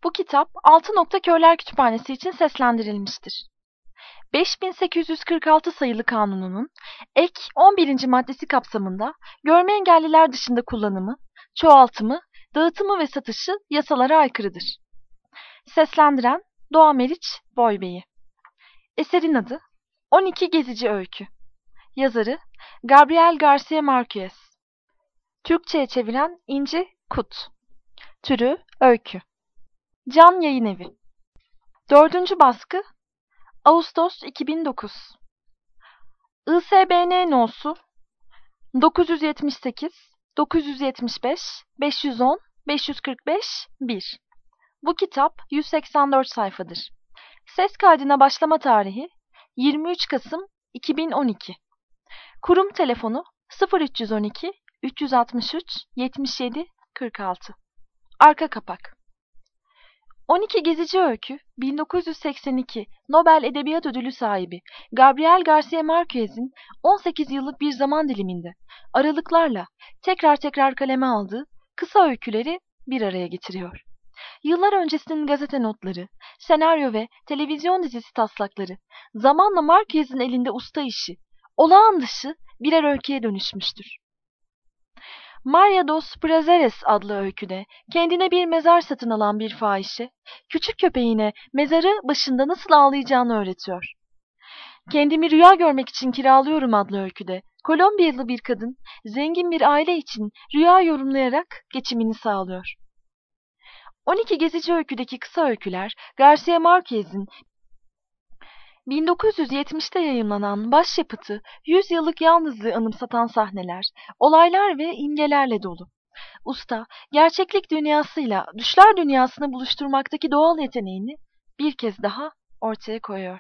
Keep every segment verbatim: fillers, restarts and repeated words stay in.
Bu kitap Altı Nokta Körler Kütüphanesi için seslendirilmiştir. beş bin sekiz yüz kırk altı sayılı kanununun ek on birinci maddesi kapsamında görme engelliler dışında kullanımı, çoğaltımı, dağıtımı ve satışı yasalara aykırıdır. Seslendiren Doğa Meriç Boybeyi. Eserin adı on iki Gezici Öykü. Yazarı Gabriel García Márquez. Türkçe'ye çeviren İnci Kut. Türü öykü. Can Yayınevi. Dördüncü baskı Ağustos iki bin dokuz. I S B N nosu dokuz yüz yetmiş sekiz, dokuz yüz yetmiş beş, beş yüz on, beş yüz kırk beş, bir. Bu kitap yüz seksen dört sayfadır. Ses kaydına başlama tarihi yirmi üç Kasım iki bin on iki. Kurum telefonu sıfır üç yüz on iki, üç yüz altmış üç, yetmiş yedi, kırk altı. Arka kapak. on iki Gezici Öykü, bin dokuz yüz seksen iki Nobel Edebiyat Ödülü sahibi Gabriel García Márquez'in on sekiz yıllık bir zaman diliminde aralıklarla tekrar tekrar kaleme aldığı kısa öyküleri bir araya getiriyor. Yıllar öncesinin gazete notları, senaryo ve televizyon dizisi taslakları zamanla Márquez'in elinde usta işi, olağan dışı birer öyküye dönüşmüştür. Maria dos Prazeres adlı öyküde kendine bir mezar satın alan bir fahişe, küçük köpeğine mezarı başında nasıl ağlayacağını öğretiyor. Kendimi rüya görmek için kiralıyorum adlı öyküde, Kolombiyalı bir kadın, zengin bir aile için rüya yorumlayarak geçimini sağlıyor. on iki Gezici Öykü'deki kısa öyküler, García Márquez'in bin dokuz yüz yetmişte yayımlanan başyapıtı yüz yıllık yalnızlığı anımsatan sahneler, olaylar ve imgelerle dolu. Usta, gerçeklik dünyasıyla düşler dünyasını buluşturmaktaki doğal yeteneğini bir kez daha ortaya koyuyor.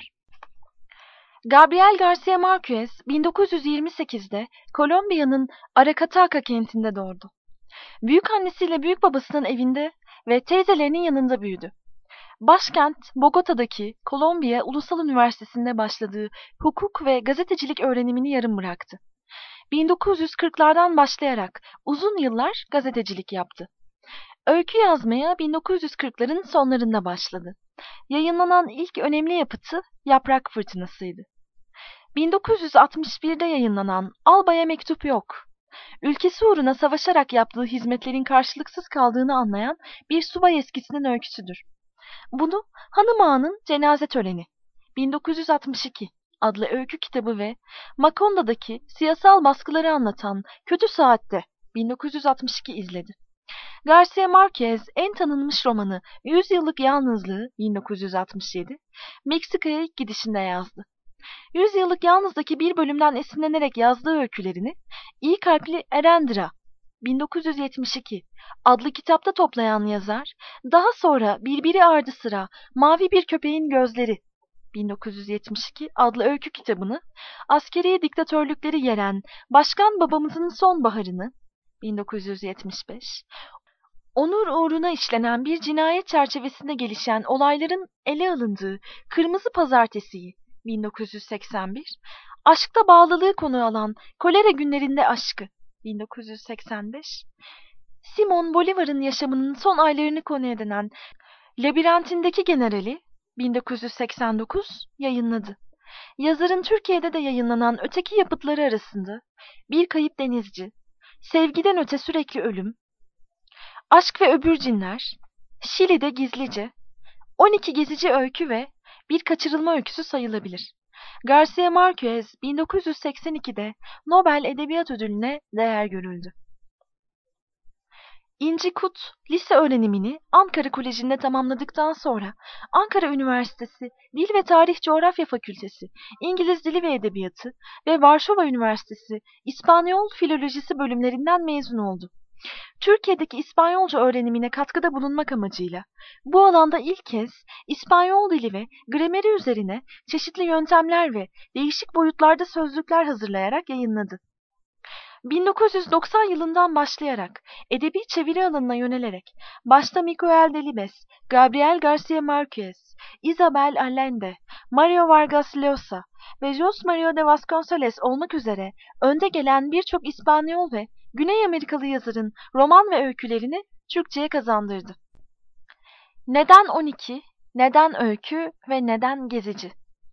Gabriel García Márquez, bin dokuz yüz yirmi sekizde Kolombiya'nın Aracataca kentinde doğdu. Büyükannesiyle büyükbabasının evinde ve teyzelerinin yanında büyüdü. Başkent Bogota'daki Kolombiya Ulusal Üniversitesi'nde başladığı hukuk ve gazetecilik öğrenimini yarım bıraktı. bin dokuz yüz kırklardan başlayarak uzun yıllar gazetecilik yaptı. Öykü yazmaya bin dokuz yüz kırkların sonlarında başladı. Yayınlanan ilk önemli yapıtı Yaprak Fırtınası'ydı. bin dokuz yüz altmış birde yayınlanan Alba'ya Mektup Yok, ülkesi uğruna savaşarak yaptığı hizmetlerin karşılıksız kaldığını anlayan bir subay eskisinin öyküsüdür. Bunu Hanım Ağa'nın Cenaze Töreni bin dokuz yüz altmış iki adlı öykü kitabı ve Maconda'daki siyasal baskıları anlatan Kötü Saat'te bin dokuz yüz altmış iki izledi. García Márquez en tanınmış romanı Yüz Yıllık Yalnızlığı bin dokuz yüz altmış yedi Meksika'ya ilk gidişinde yazdı. Yüz Yıllık Yalnız'daki bir bölümden esinlenerek yazdığı öykülerini İyi Kalpli Erendira bin dokuz yüz yetmiş iki adlı kitapta toplayan yazar, daha sonra birbiri ardı sıra Mavi Bir Köpeğin Gözleri bin dokuz yüz yetmiş iki adlı öykü kitabını, askeri diktatörlükleri yeren Başkan Babamızın Sonbaharını bin dokuz yüz yetmiş beş, onur uğruna işlenen bir cinayet çerçevesinde gelişen olayların ele alındığı Kırmızı Pazartesi'yi bin dokuz yüz seksen bir, aşkta bağlılığı konu alan Kolera Günlerinde Aşkı bin dokuz yüz seksen beş, Simon Bolivar'ın yaşamının son aylarını konu edinen Labirentindeki Generali bin dokuz yüz seksen dokuz yayınladı. Yazarın Türkiye'de de yayınlanan öteki yapıtları arasında Bir Kayıp Denizci, Sevgiden Öte Sürekli Ölüm, Aşk ve Öbür Cinler, Şili'de Gizlice, on iki Gezici Öykü ve Bir Kaçırılma Öyküsü sayılabilir. García Márquez bin dokuz yüz seksen ikide Nobel Edebiyat Ödülü'ne değer görüldü. İnci Kut, lise öğrenimini Ankara Koleji'nde tamamladıktan sonra Ankara Üniversitesi Dil ve Tarih Coğrafya Fakültesi İngiliz Dili ve Edebiyatı ve Varşova Üniversitesi İspanyol Filolojisi bölümlerinden mezun oldu. Türkiye'deki İspanyolca öğrenimine katkıda bulunmak amacıyla bu alanda ilk kez İspanyol dili ve grameri üzerine çeşitli yöntemler ve değişik boyutlarda sözlükler hazırlayarak yayınladı. bin dokuz yüz doksan yılından başlayarak edebi çeviri alanına yönelerek başta Miguel Delibes, Gabriel García Márquez, Isabel Allende, Mario Vargas Llosa ve José María de Vasconcelos olmak üzere önde gelen birçok İspanyol ve Güney Amerikalı yazarın roman ve öykülerini Türkçe'ye kazandırdı. Neden on iki, neden öykü ve neden gezici?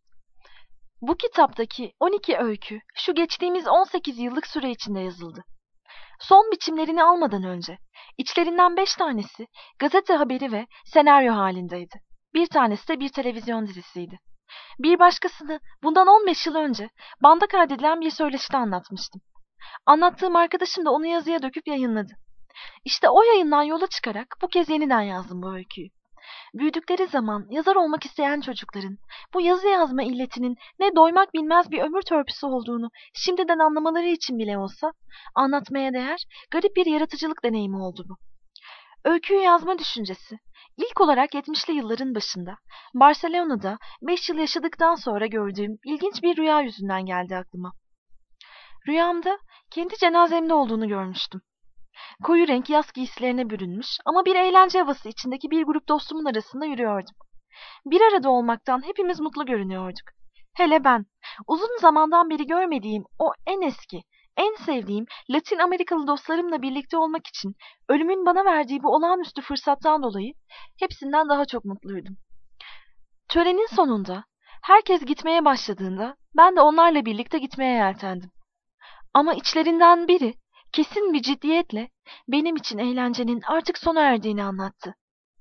Bu kitaptaki on iki öykü şu geçtiğimiz on sekiz yıllık süre içinde yazıldı. Son biçimlerini almadan önce içlerinden beş tanesi gazete haberi ve senaryo halindeydi. Bir tanesi de bir televizyon dizisiydi. Bir başkasını bundan on beş yıl önce banda kaydedilen bir söyleşide anlatmıştım. Anlattığım arkadaşım da onu yazıya döküp yayınladı. İşte o yayından yola çıkarak bu kez yeniden yazdım bu öyküyü. Büyüdükleri zaman yazar olmak isteyen çocukların bu yazı yazma illetinin ne doymak bilmez bir ömür törpüsü olduğunu şimdiden anlamaları için bile olsa anlatmaya değer garip bir yaratıcılık deneyimi oldu bu. Öyküyü yazma düşüncesi ilk olarak yetmişli yılların başında Barcelona'da beş yıl yaşadıktan sonra gördüğüm ilginç bir rüya yüzünden geldi aklıma. Rüyamda kendi cenazemde olduğunu görmüştüm. Koyu renk yaz giysilerine bürünmüş ama bir eğlence havası içindeki bir grup dostumun arasında yürüyordum. Bir arada olmaktan hepimiz mutlu görünüyorduk. Hele ben, uzun zamandan beri görmediğim o en eski, en sevdiğim Latin Amerikalı dostlarımla birlikte olmak için ölümün bana verdiği bu olağanüstü fırsattan dolayı hepsinden daha çok mutluydum. Törenin sonunda herkes gitmeye başladığında ben de onlarla birlikte gitmeye yeltendim. Ama içlerinden biri kesin bir ciddiyetle benim için eğlencenin artık sona erdiğini anlattı.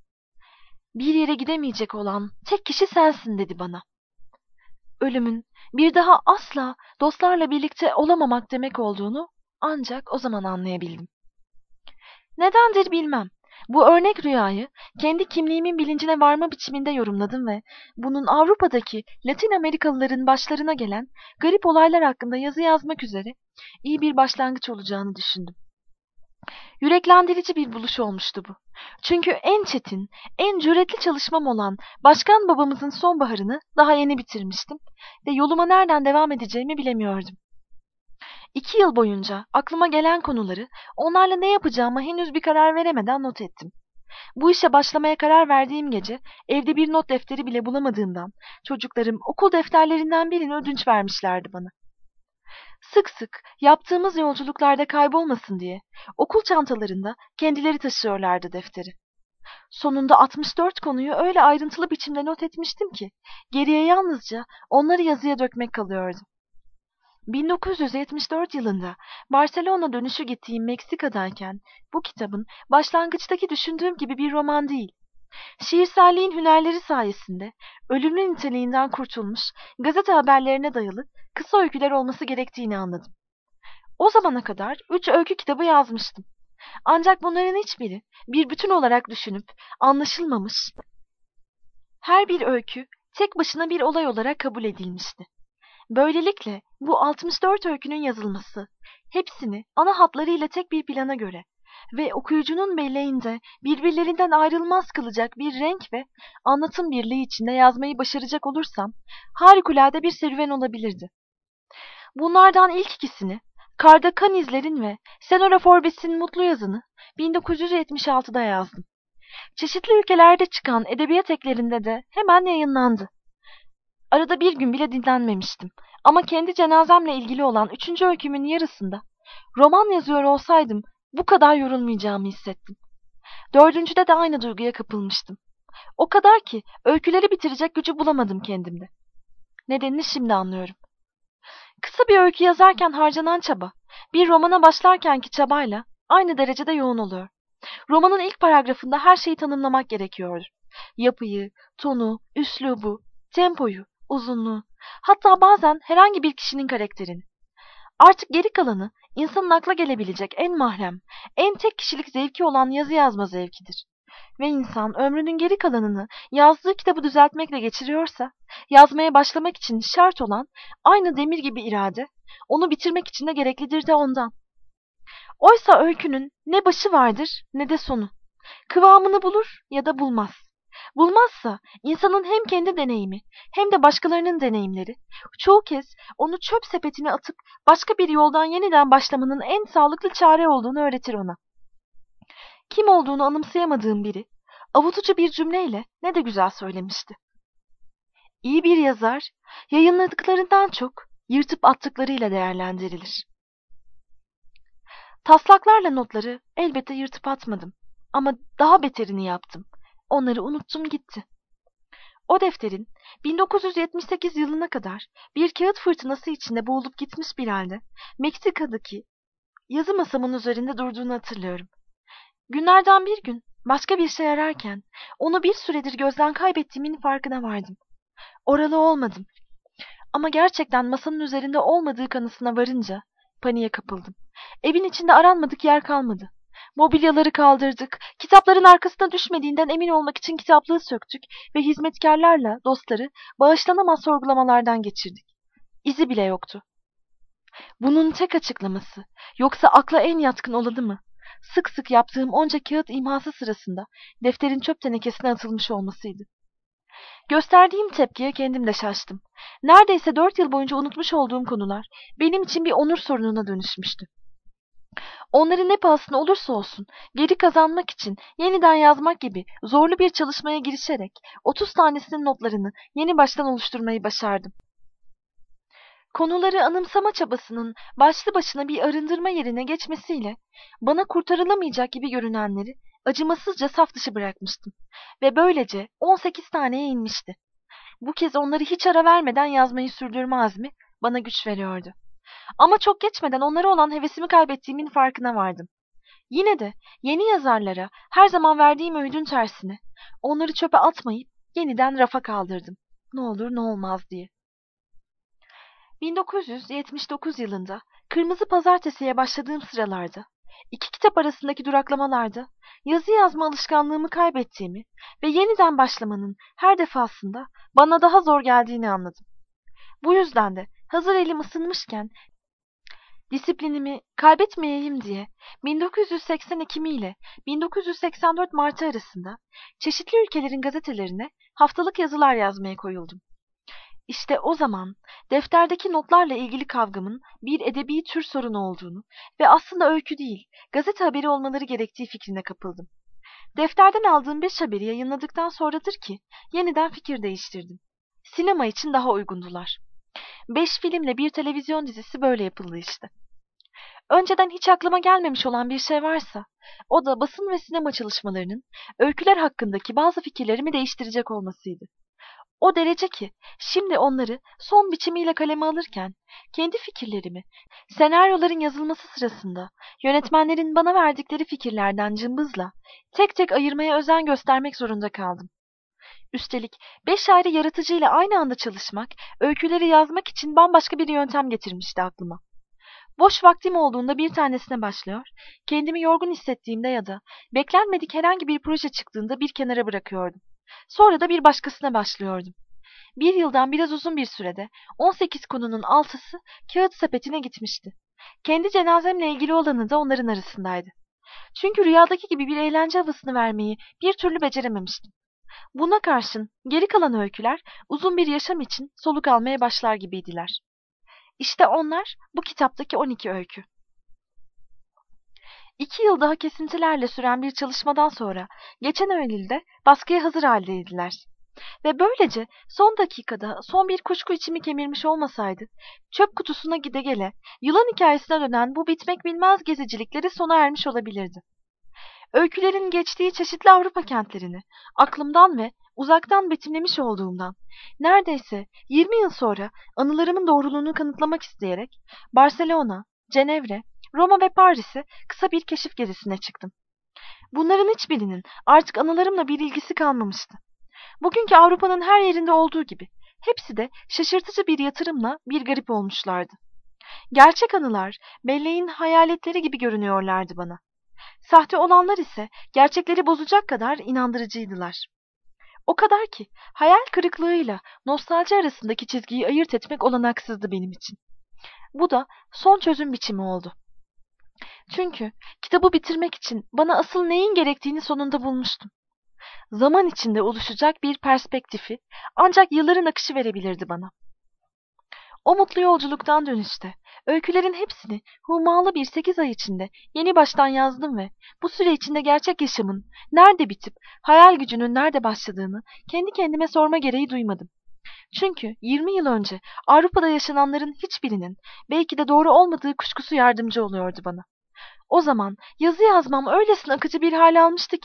Bir yere gidemeyecek olan tek kişi sensin dedi bana. Ölümün bir daha asla dostlarla birlikte olamamak demek olduğunu ancak o zaman anlayabildim. Nedendir bilmem. Bu örnek rüyayı kendi kimliğimin bilincine varma biçiminde yorumladım ve bunun Avrupa'daki Latin Amerikalıların başlarına gelen garip olaylar hakkında yazı yazmak üzere iyi bir başlangıç olacağını düşündüm. Yüreklendirici bir buluş olmuştu bu. Çünkü en çetin, en cüretli çalışmam olan başkan babamızın sonbaharını daha yeni bitirmiştim ve yoluma nereden devam edeceğimi bilemiyordum. İki yıl boyunca aklıma gelen konuları onlarla ne yapacağıma henüz bir karar veremeden not ettim. Bu işe başlamaya karar verdiğim gece evde bir not defteri bile bulamadığımdan çocuklarım okul defterlerinden birini ödünç vermişlerdi bana. Sık sık yaptığımız yolculuklarda kaybolmasın diye okul çantalarında kendileri taşıyorlardı defteri. Sonunda altmış dört konuyu öyle ayrıntılı biçimde not etmiştim ki geriye yalnızca onları yazıya dökmek kalıyordu. bin dokuz yüz yetmiş dört yılında Barcelona dönüşü gittiğim Meksika'dayken bu kitabın başlangıçtaki düşündüğüm gibi bir roman değil. Şiirselliğin hünerleri sayesinde ölümlü niteliğinden kurtulmuş, gazete haberlerine dayalı kısa öyküler olması gerektiğini anladım. O zamana kadar üç öykü kitabı yazmıştım. Ancak bunların hiçbiri bir bütün olarak düşünüp anlaşılmamış, her bir öykü tek başına bir olay olarak kabul edilmişti. Böylelikle bu altmış dört öykünün yazılması, hepsini ana hatlarıyla tek bir plana göre ve okuyucunun belleğinde birbirlerinden ayrılmaz kılacak bir renk ve anlatım birliği içinde yazmayı başaracak olursam harikulade bir serüven olabilirdi. Bunlardan ilk ikisini, Karda Kan İzlerin ve Senora Forbes'in Mutlu Yazını bin dokuz yüz yetmiş altıda yazdım. Çeşitli ülkelerde çıkan edebiyat eklerinde de hemen yayınlandı. Arada bir gün bile dinlenmemiştim. Ama kendi cenazemle ilgili olan üçüncü öykümün yarısında roman yazıyor olsaydım bu kadar yorulmayacağımı hissettim. Dördüncüde de aynı duyguya kapılmıştım. O kadar ki öyküleri bitirecek gücü bulamadım kendimde. Nedenini şimdi anlıyorum. Kısa bir öykü yazarken harcanan çaba, bir romana başlarkenki çabayla aynı derecede yoğun oluyor. Romanın ilk paragrafında her şeyi tanımlamak gerekiyordu. Yapıyı, tonu, üslubu, tempoyu, uzunluğu, hatta bazen herhangi bir kişinin karakterini. Artık geri kalanı insanın akla gelebilecek en mahrem, en tek kişilik zevki olan yazı yazma zevkidir. Ve insan ömrünün geri kalanını yazdığı kitabı düzeltmekle geçiriyorsa, yazmaya başlamak için şart olan aynı demir gibi irade, onu bitirmek için de gereklidir de ondan. Oysa öykünün ne başı vardır ne de sonu. Kıvamını bulur ya da bulmaz. Bulmazsa insanın hem kendi deneyimi hem de başkalarının deneyimleri çoğu kez onu çöp sepetine atıp başka bir yoldan yeniden başlamanın en sağlıklı çare olduğunu öğretir ona. Kim olduğunu anımsayamadığım biri avutucu bir cümleyle ne de güzel söylemişti. İyi bir yazar yayınladıklarından çok yırtıp attıklarıyla değerlendirilir. Taslaklarla notları elbette yırtıp atmadım ama daha beterini yaptım. Onları unuttum gitti. O defterin bin dokuz yüz yetmiş sekiz yılına kadar bir kağıt fırtınası içinde boğulup gitmiş bir halde Meksika'daki yazı masamın üzerinde durduğunu hatırlıyorum. Günlerden bir gün başka bir şey ararken onu bir süredir gözden kaybettiğimin farkına vardım. Oralı olmadım. Ama gerçekten masanın üzerinde olmadığı kanısına varınca paniğe kapıldım. Evin içinde aranmadık yer kalmadı. Mobilyaları kaldırdık, kitapların arkasına düşmediğinden emin olmak için kitaplığı söktük ve hizmetkarlarla dostları bağışlanamaz sorgulamalardan geçirdik. İzi bile yoktu. Bunun tek açıklaması, yoksa akla en yatkın olanı mı? Sık sık yaptığım onca kağıt imhası sırasında defterin çöp tenekesine atılmış olmasıydı. Gösterdiğim tepkiye kendim de şaştım. Neredeyse dört yıl boyunca unutmuş olduğum konular benim için bir onur sorununa dönüşmüştü. Onları ne pahasına olursa olsun geri kazanmak için yeniden yazmak gibi zorlu bir çalışmaya girişerek otuz tanesinin notlarını yeni baştan oluşturmayı başardım. Konuları anımsama çabasının başlı başına bir arındırma yerine geçmesiyle bana kurtarılamayacak gibi görünenleri acımasızca saf dışı bırakmıştım ve böylece on sekiz taneye inmişti. Bu kez onları hiç ara vermeden yazmayı sürdürme azmi bana güç veriyordu. Ama çok geçmeden onlara olan hevesimi kaybettiğimin farkına vardım. Yine de yeni yazarlara her zaman verdiğim öğüdün tersine onları çöpe atmayıp yeniden rafa kaldırdım. Ne olur ne olmaz diye. bin dokuz yüz yetmiş dokuz yılında Kırmızı Pazartesi'ye başladığım sıralarda, iki kitap arasındaki duraklamalarda yazı yazma alışkanlığımı kaybettiğimi ve yeniden başlamanın her defasında bana daha zor geldiğini anladım. Bu yüzden de hazır elim ısınmışken disiplinimi kaybetmeyeyim diye bin dokuz yüz seksen Ekimi ile bin dokuz yüz seksen dört Martı arasında çeşitli ülkelerin gazetelerine haftalık yazılar yazmaya koyuldum. İşte o zaman defterdeki notlarla ilgili kavgamın bir edebi tür sorunu olduğunu ve aslında öykü değil, gazete haberi olmaları gerektiği fikrine kapıldım. Defterden aldığım beş haberi yayınladıktan sonradır ki yeniden fikir değiştirdim. Sinema için daha uygundular. Beş filmle bir televizyon dizisi böyle yapıldı işte. Önceden hiç aklıma gelmemiş olan bir şey varsa, o da basın ve sinema çalışmalarının öyküler hakkındaki bazı fikirlerimi değiştirecek olmasıydı. O derece ki şimdi onları son biçimiyle kaleme alırken kendi fikirlerimi senaryoların yazılması sırasında yönetmenlerin bana verdikleri fikirlerden cımbızla tek tek ayırmaya özen göstermek zorunda kaldım. Üstelik beş ayrı yaratıcıyla aynı anda çalışmak, öyküleri yazmak için bambaşka bir yöntem getirmişti aklıma. Boş vaktim olduğunda bir tanesine başlıyor, kendimi yorgun hissettiğimde ya da beklenmedik herhangi bir proje çıktığında bir kenara bırakıyordum. Sonra da bir başkasına başlıyordum. Bir yıldan biraz uzun bir sürede on sekiz konunun altısı kağıt sepetine gitmişti. Kendi cenazemle ilgili olanı da onların arasındaydı. Çünkü rüyadaki gibi bir eğlence havasını vermeyi bir türlü becerememiştim. Buna karşın geri kalan öyküler uzun bir yaşam için soluk almaya başlar gibiydiler. İşte onlar bu kitaptaki on iki öykü. İki yıl daha kesintilerle süren bir çalışmadan sonra geçen Eylül'de baskıya hazır haldeydiler. Ve böylece son dakikada son bir kuşku içimi kemirmiş olmasaydı, çöp kutusuna gide gele, yılan hikayesine dönen bu bitmek bilmez gezicilikleri sona ermiş olabilirdi. Öykülerin geçtiği çeşitli Avrupa kentlerini aklımdan ve uzaktan betimlemiş olduğumdan, neredeyse yirmi yıl sonra anılarımın doğruluğunu kanıtlamak isteyerek Barcelona, Cenevre, Roma ve Paris'e kısa bir keşif gezisine çıktım. Bunların hiçbirinin artık anılarımla bir ilgisi kalmamıştı. Bugünkü Avrupa'nın her yerinde olduğu gibi hepsi de şaşırtıcı bir yatırımla bir garip olmuşlardı. Gerçek anılar belleğin hayaletleri gibi görünüyorlardı bana. Sahte olanlar ise gerçekleri bozacak kadar inandırıcıydılar. O kadar ki hayal kırıklığıyla nostalji arasındaki çizgiyi ayırt etmek olanaksızdı benim için. Bu da son çözüm biçimi oldu. Çünkü kitabı bitirmek için bana asıl neyin gerektiğini sonunda bulmuştum. Zaman içinde oluşacak bir perspektifi ancak yılların akışı verebilirdi bana. O mutlu yolculuktan dönüşte öykülerin hepsini hummalı bir sekiz ay içinde yeni baştan yazdım ve bu süre içinde gerçek yaşamın nerede bitip hayal gücünün nerede başladığını kendi kendime sorma gereği duymadım. Çünkü yirmi yıl önce Avrupa'da yaşananların hiçbirinin belki de doğru olmadığı kuşkusu yardımcı oluyordu bana. O zaman yazı yazmam öylesine akıcı bir hale almıştı ki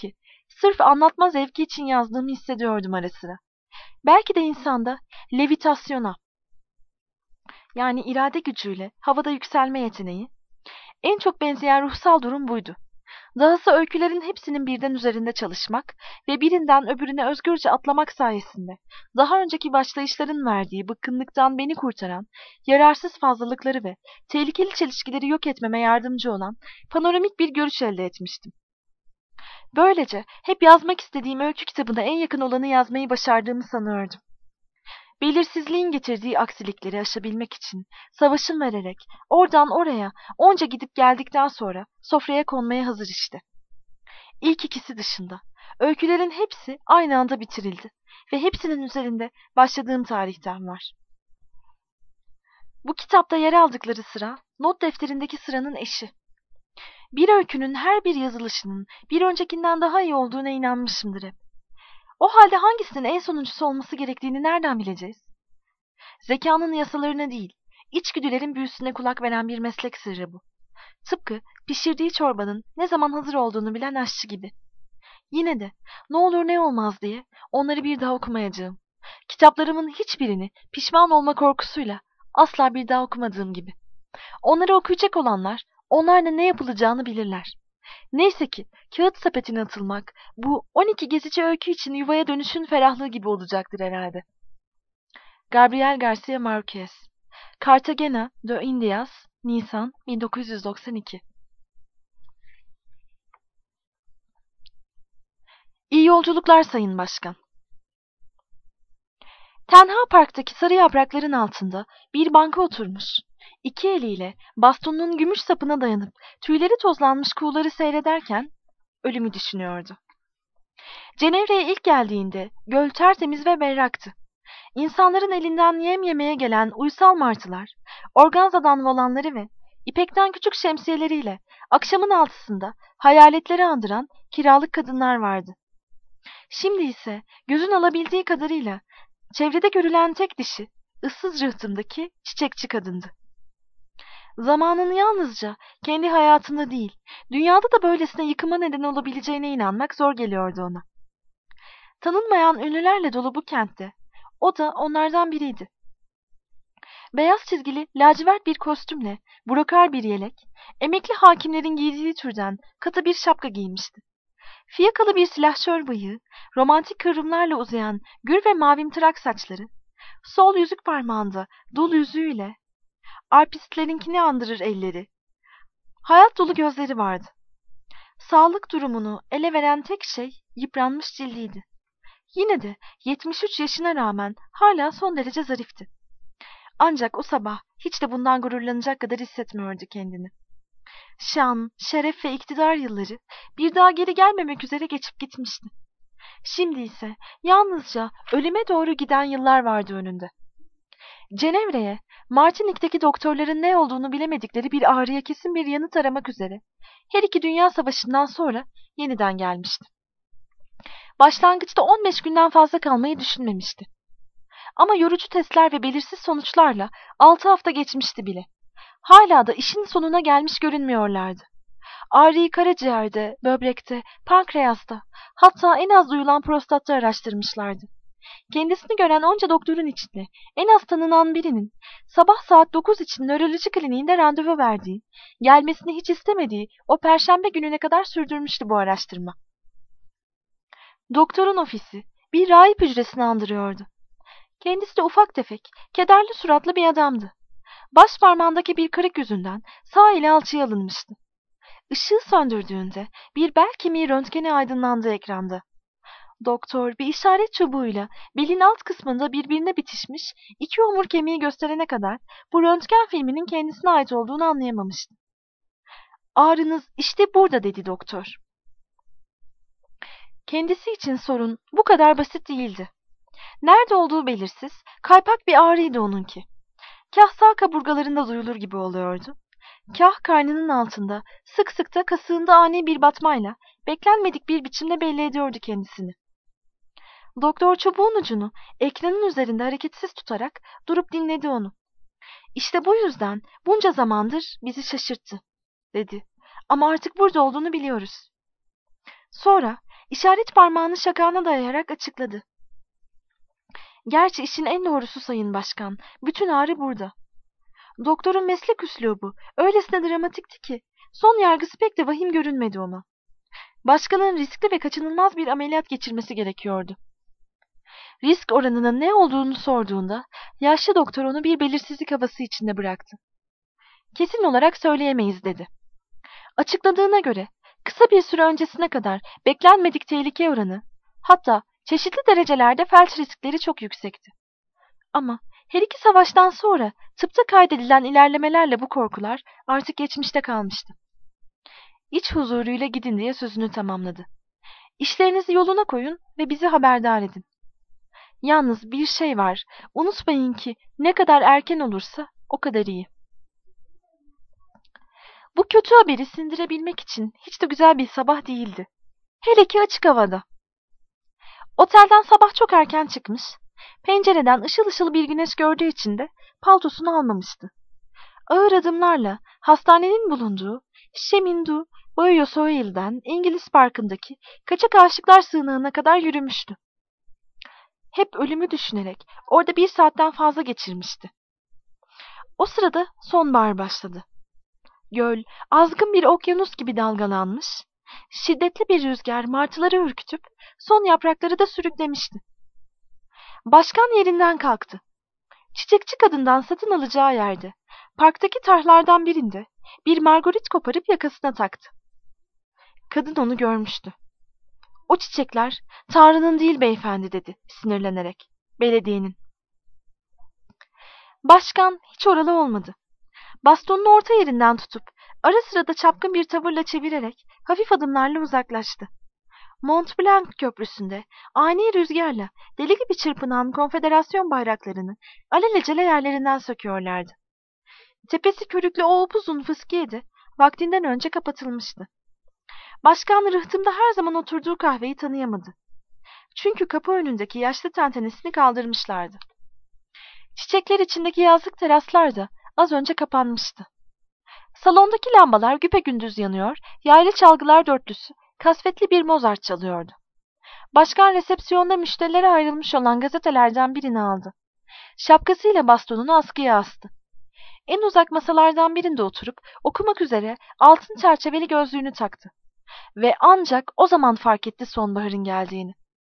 Sırf anlatma zevki için yazdığımı hissediyordum ara sıra. Belki de insanda levitasyona, yani irade gücüyle havada yükselme yeteneği, en çok benzeyen ruhsal durum buydu. Dahası öykülerin hepsinin birden üzerinde çalışmak ve birinden öbürüne özgürce atlamak sayesinde daha önceki başlayışların verdiği bıkkınlıktan beni kurtaran, yararsız fazlalıkları ve tehlikeli çelişkileri yok etmeme yardımcı olan panoramik bir görüş elde etmiştim. Böylece hep yazmak istediğim öykü kitabına en yakın olanı yazmayı başardığımı sanıyordum. Belirsizliğin getirdiği aksilikleri aşabilmek için savaşın vererek oradan oraya onca gidip geldikten sonra sofraya konmaya hazır işte. İlk ikisi dışında öykülerin hepsi aynı anda bitirildi ve hepsinin üzerinde başladığım tarihten var. Bu kitapta yer aldıkları sıra not defterindeki sıranın eşi. Bir öykünün her bir yazılışının bir öncekinden daha iyi olduğuna inanmışımdır hep. O halde hangisinin en sonuncusu olması gerektiğini nereden bileceğiz? Zekanın yasalarına değil, içgüdülerin büyüsüne kulak veren bir meslek sırrı bu. Tıpkı pişirdiği çorbanın ne zaman hazır olduğunu bilen aşçı gibi. Yine de ne olur ne olmaz diye onları bir daha okumayacağım. Kitaplarımın hiçbirini pişman olma korkusuyla asla bir daha okumadığım gibi. Onları okuyacak olanlar onlarla ne yapılacağını bilirler. Neyse ki kağıt sepetine atılmak bu on iki gezici öykü için yuvaya dönüşün ferahlığı gibi olacaktır herhalde. Gabriel Garcia Marquez, Cartagena de Indias, Nisan bin dokuz yüz doksan iki. İyi yolculuklar Sayın Başkan. Tenha Park'taki sarı yaprakların altında bir banka oturmuş, iki eliyle bastonunun gümüş sapına dayanıp tüyleri tozlanmış kuğuları seyrederken ölümü düşünüyordu. Cenevre'ye ilk geldiğinde göl tertemiz ve berraktı. İnsanların elinden yem yemeye gelen uysal martılar, organzadan volanları ve ipekten küçük şemsiyeleriyle akşamın altısında hayaletleri andıran kiralık kadınlar vardı. Şimdi ise gözün alabildiği kadarıyla çevrede görülen tek dişi, ıssız rıhtımdaki çiçekçi kadındı. Zamanın yalnızca kendi hayatında değil, dünyada da böylesine yıkıma neden olabileceğine inanmak zor geliyordu ona. Tanınmayan ünlülerle dolu bu kentte, o da onlardan biriydi. Beyaz çizgili lacivert bir kostümle, brokar bir yelek, emekli hakimlerin giydiği türden katı bir şapka giymişti. Fiyakalı bir silahşör bıyığı, romantik kıvrımlarla uzayan gür ve mavimtırak saçları, sol yüzük parmağında dul yüzüğüyle, arpistlerinkini andırır elleri, hayat dolu gözleri vardı. Sağlık durumunu ele veren tek şey yıpranmış cildiydi. Yine de yetmiş üç yaşına rağmen hala son derece zarifti. Ancak o sabah hiç de bundan gururlanacak kadar hissetmiyordu kendini. Şan, şeref ve iktidar yılları bir daha geri gelmemek üzere geçip gitmişti. Şimdi ise yalnızca ölüme doğru giden yıllar vardı önünde. Cenevre'ye, Martinik'teki doktorların ne olduğunu bilemedikleri bir ağrıya kesin bir yanıt aramak üzere her iki dünya savaşından sonra yeniden gelmişti. Başlangıçta on beş günden fazla kalmayı düşünmemişti. Ama yorucu testler ve belirsiz sonuçlarla altı hafta geçmişti bile. Hala da işin sonuna gelmiş görünmüyorlardı. Ağrıyı karaciğerde, böbrekte, pankreasta, hatta en az duyulan prostatta araştırmışlardı. Kendisini gören onca doktorun içinde en az tanınan birinin sabah saat dokuz için nöroloji kliniğinde randevu verdiği, gelmesini hiç istemediği o perşembe gününe kadar sürdürmüştü bu araştırma. Doktorun ofisi bir rahip hücresini andırıyordu. Kendisi de ufak tefek, kederli suratlı bir adamdı. Baş parmağındaki bir kırık yüzünden sağ eli alçıya alınmıştı. Işığı söndürdüğünde bir bel kemiği röntgeni aydınlandı ekranda. Doktor bir işaret çubuğuyla belin alt kısmında birbirine bitişmiş iki omur kemiği gösterene kadar bu röntgen filminin kendisine ait olduğunu anlayamamıştı. Ağrınız işte burada dedi doktor. Kendisi için sorun bu kadar basit değildi. Nerede olduğu belirsiz, kaypak bir ağrıydı onunki. Kah sağ kaburgalarında duyulur gibi oluyordu. Kah karnının altında, sık sık da kasığında ani bir batmayla, beklenmedik bir biçimde belli ediyordu kendisini. Doktor çubuğun ucunu ekranın üzerinde hareketsiz tutarak durup dinledi onu. İşte bu yüzden bunca zamandır bizi şaşırttı, dedi. Ama artık burada olduğunu biliyoruz. Sonra İşaret parmağını şakağına dayayarak açıkladı. Gerçi işin en doğrusu Sayın Başkan, bütün ağrı burada. Doktorun meslek üslubu öylesine dramatikti ki son yargısı pek de vahim görünmedi ona. Başkanın riskli ve kaçınılmaz bir ameliyat geçirmesi gerekiyordu. Risk oranının ne olduğunu sorduğunda yaşlı doktor onu bir belirsizlik havası içinde bıraktı. Kesin olarak söyleyemeyiz dedi. Açıkladığına göre kısa bir süre öncesine kadar beklenmedik tehlike oranı, hatta çeşitli derecelerde felç riskleri çok yüksekti. Ama her iki savaştan sonra tıpta kaydedilen ilerlemelerle bu korkular artık geçmişte kalmıştı. İç huzuruyla gidin diye sözünü tamamladı. İşlerinizi yoluna koyun ve bizi haberdar edin. Yalnız bir şey var, unutmayın ki ne kadar erken olursa o kadar iyi. Bu kötü haberi sindirebilmek için hiç de güzel bir sabah değildi. Hele ki açık havada. Otelden sabah çok erken çıkmış, pencereden ışıl ışıl bir güneş gördüğü için de paltosunu almamıştı. Ağır adımlarla hastanenin bulunduğu Shemindu Boyosoil'den İngiliz Parkı'ndaki Kaçak Aşıklar Sığınağı'na kadar yürümüştü. Hep ölümü düşünerek orada bir saatten fazla geçirmişti. O sırada sonbahar başladı. Göl azgın bir okyanus gibi dalgalanmış, şiddetli bir rüzgar martıları ürkütüp son yaprakları da sürüklemişti. Başkan yerinden kalktı. Çiçekçi kadından satın alacağı yerde, parktaki tarhlardan birinde bir margarit koparıp yakasına taktı. Kadın onu görmüştü. O çiçekler Tanrı'nın değil beyefendi dedi sinirlenerek. Belediyenin. Başkan hiç oralı olmadı. Bastonunu orta yerinden tutup ara sıra da çapkın bir tavırla çevirerek hafif adımlarla uzaklaştı. Mont Blanc köprüsünde ani rüzgarla deli gibi çırpınan konfederasyon bayraklarını alelacele yerlerinden söküyorlardı. Tepesi körüklü o upuzun fıskiye de vaktinden önce kapatılmıştı. Başkan rıhtımda her zaman oturduğu kahveyi tanıyamadı. Çünkü kapı önündeki yaşlı tentenesini kaldırmışlardı. Çiçekler içindeki yazlık teraslar da az önce kapanmıştı. Salondaki lambalar güpegündüz yanıyor, yaylı çalgılar dörtlüsü kasvetli bir Mozart çalıyordu. Başkan resepsiyonda müşterilere ayrılmış olan gazetelerden birini aldı. Şapkasıyla bastonunu askıya astı. En uzak masalardan birinde oturup okumak üzere altın çerçeveli gözlüğünü taktı. Ve ancak o zaman fark etti sonbaharın geldiğini.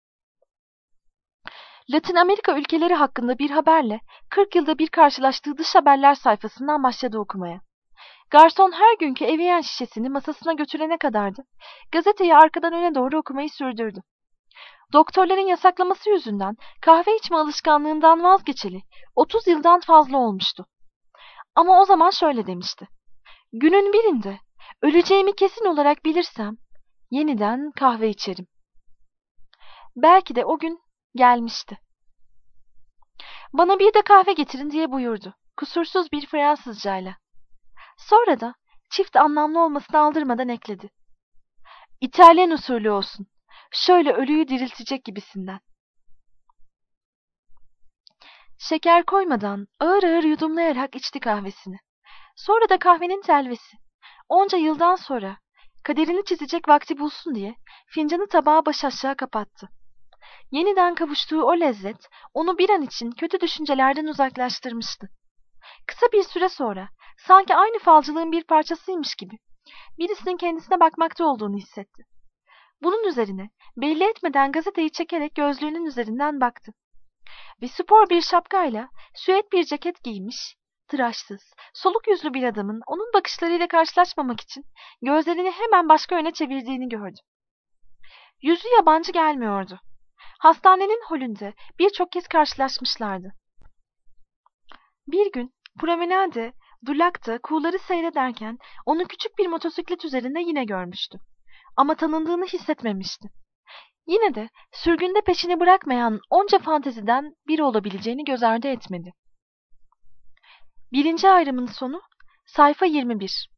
Latin Amerika ülkeleri hakkında bir haberle kırk yılda bir karşılaştığı dış haberler sayfasından başladı okumaya. Garson her günkü Evian şişesini masasına götürene kadardı. Gazeteyi arkadan öne doğru okumayı sürdürdü. Doktorların yasaklaması yüzünden kahve içme alışkanlığından vazgeçeli otuz yıldan fazla olmuştu. Ama o zaman şöyle demişti. Günün birinde öleceğimi kesin olarak bilirsem yeniden kahve içerim. Belki de o gün gelmişti. Bana bir de kahve getirin diye buyurdu. Kusursuz bir Fransızcayla. Sonra da çift anlamlı olmasını aldırmadan ekledi. İtalyan usulü olsun. Şöyle ölüyü diriltecek gibisinden. Şeker koymadan ağır ağır yudumlayarak içti kahvesini. Sonra da kahvenin telvesi. Onca yıldan sonra kaderini çizecek vakti bulsun diye fincanı tabağa baş aşağı kapattı. Yeniden kavuştuğu o lezzet onu bir an için kötü düşüncelerden uzaklaştırmıştı. Kısa bir süre sonra sanki aynı falcılığın bir parçasıymış gibi birisinin kendisine bakmakta olduğunu hissetti. Bunun üzerine belli etmeden gazeteyi çekerek gözlüğünün üzerinden baktı. Ve spor bir şapkayla süet bir ceket giymiş, tıraşsız, soluk yüzlü bir adamın onun bakışlarıyla karşılaşmamak için gözlerini hemen başka yöne çevirdiğini gördü. Yüzü yabancı gelmiyordu. Hastanenin holünde birçok kez karşılaşmışlardı. Bir gün promenade, dulakta kuğuları seyrederken onu küçük bir motosiklet üzerinde yine görmüştü. Ama tanındığını hissetmemişti. Yine de sürgünde peşini bırakmayan onca fanteziden biri olabileceğini göz ardı etmedi. Birinci ayrımın sonu sayfa yirmi bir.